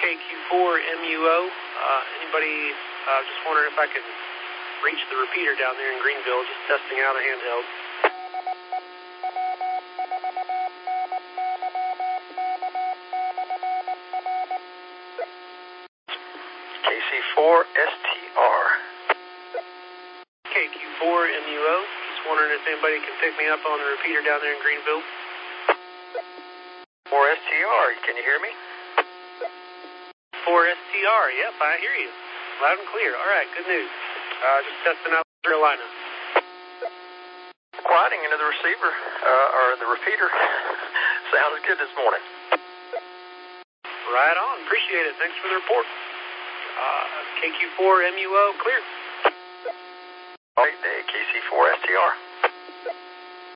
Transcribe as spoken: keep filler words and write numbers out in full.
K Q four M U O. Uh, anybody uh, just wondering if I can reach the repeater down there in Greenville, just testing out a handheld. K C four S T R. K Q four M U O. Just wondering if anybody can pick me up on the repeater down there in Greenville. four S T R, can you hear me? four S T R, yep, I hear you. Loud and clear. All right, good news. Uh, just testing out Carolina. Quieting into the receiver, uh, or the repeater. Sounded good this morning. Right on. Appreciate it. Thanks for the report. Uh, K Q four M U O, clear. Great day, K C four S T R.